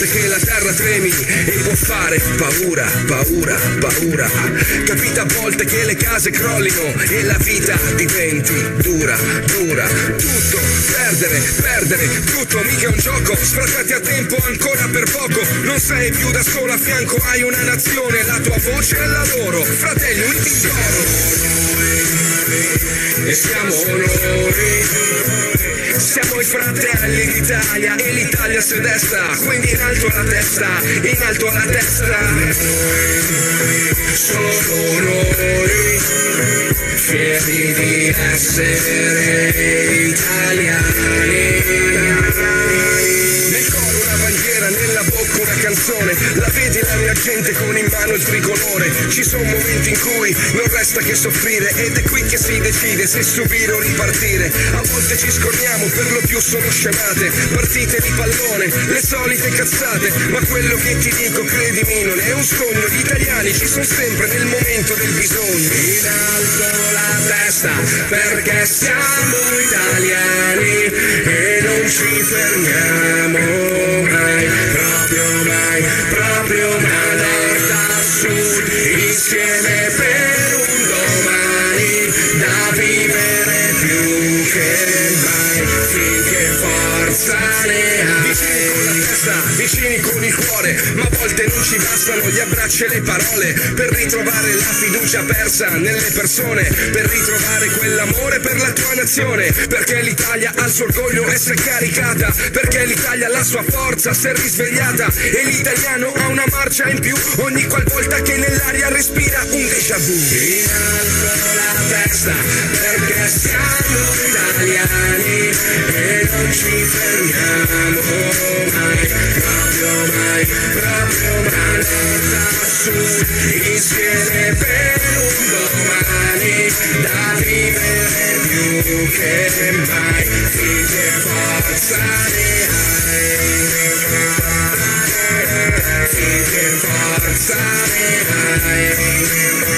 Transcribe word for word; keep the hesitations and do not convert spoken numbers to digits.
forte che la terra tremi e può fare paura, paura, paura. Capita a volte che le case crollino e la vita diventi dura, dura. Tutto, perdere, perdere, tutto mica un gioco. Sfrattati a tempo ancora per poco. Non sei più da solo, a fianco hai una nazione. La tua voce è la loro, fratelli uniti e siamo noi. Siamo i fratelli d'Italia e l'Italia si desta, quindi in alto la testa, in alto la testa. Solo noi, fieri di essere italiani. Nel coro una bandiera, nella bocca una canzone. La vedi la mia gente con in mano il tricolore. Ci sono momenti in cui non resta che soffrire ed è qui che si decide se subire o ripartire. A volte ci scorniamo, per lo più sono scemate, partite di pallone, le solite cazzate. Ma quello che ti dico, credimi, non è un sogno. Gli italiani ci sono sempre nel momento del bisogno. In alto la testa, perché siamo italiani e non ci fermiamo mai, proprio mai, proprio mai. Nord a sud, insieme per un domani da vivere più che mai, finché forza ne hai. Vicini con la testa, vicini con il cuore, ma a volte non ci bastano gli abbracci e le parole per ritrovare la fiducia persa nelle persone, per ritrovare quell'amore per la tua nazione, perché l'Italia ha il suo orgoglio e si è caricata, perché l'Italia ha la sua forza, si è risvegliata e l'italiano ha una marcia in più ogni qualvolta che nell'aria respira un déjà vu. In alto la testa, perché siamo italiani e non ci fermiamo mai, proprio mai, proprio mai. Nord a sud, insieme per un domani da vivere più che mai, finché forza ne hai, finché forza ne hai.